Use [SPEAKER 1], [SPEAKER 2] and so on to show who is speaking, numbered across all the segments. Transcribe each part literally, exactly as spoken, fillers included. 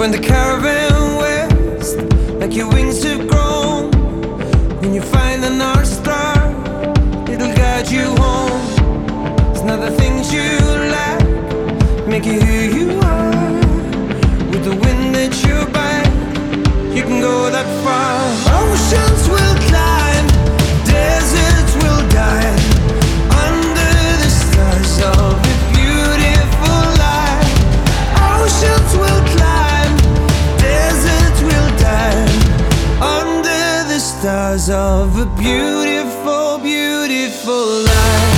[SPEAKER 1] When the caravan west, like your wings have grown, when you find the North Star, it'll guide you home. There's not the things you lack, make you who you are. With the wind at your back, you can go that far. Oceans will climb, deserts will die, under the stars of a beautiful life. Oceans will climb, deserts will die, under the stars of a beautiful, beautiful life.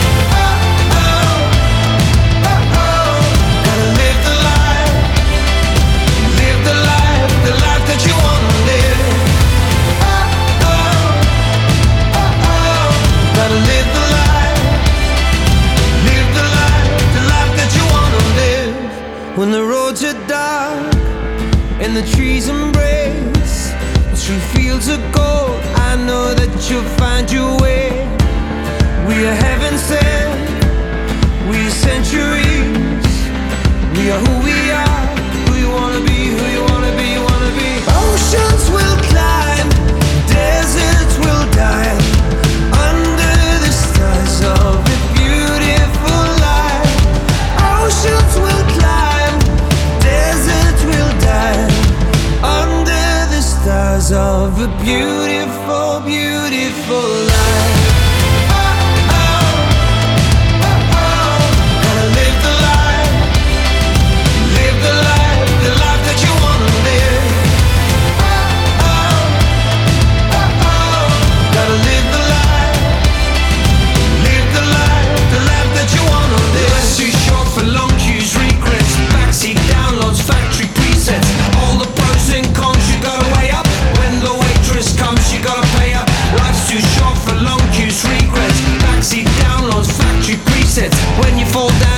[SPEAKER 1] When the roads are dark and the trees embrace, through fields of gold, I know that you'll find your way. We are heaven sent, we are centuries, we are who we are, who you wanna be, who you wanna be, wanna be. Oceans will climb, deserts will die, under the stars of a beautiful life. Oceans will climb, deserts will die, under the stars of a beautiful, beautiful life. Oh, oh, oh, oh. Gotta live the life, live the life, the life that you wanna live. Oh, oh, oh, oh. Gotta live the life, live the life, the life that you wanna live. Life's too short for long queues, regrets, backseat downloads, factory presets. All the pros and cons you gotta weigh up. When the waitress comes, you gotta pay up. Life's too short for long queues, regrets, backseat downloads, factory presets. When you fall down,